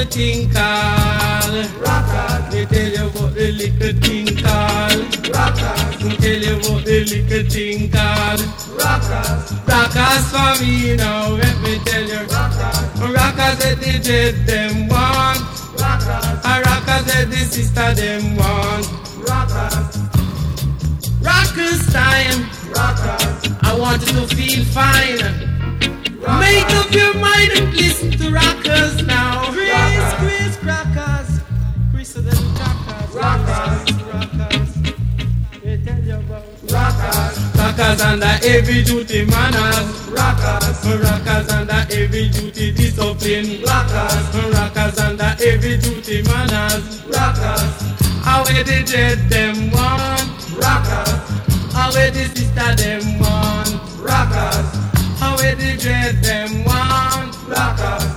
thing called rockers. Me tell you about the little thing called rockers. Me tell you about the little thing called rockers. Rockers for me now, let me tell you. Rockers that the jet them want. Rockers that the sister them want. Rockers time. I want you to feel fine. Make up your mind and listen to rockers now. Chris crackers. Chris of them crackers. Rockers. They tell you about rockers. Rockers under heavy duty manners. Rockers under heavy duty discipline. Rockers under heavy duty manners. How where the jet them want. How where the sister them want. How where the jet them want.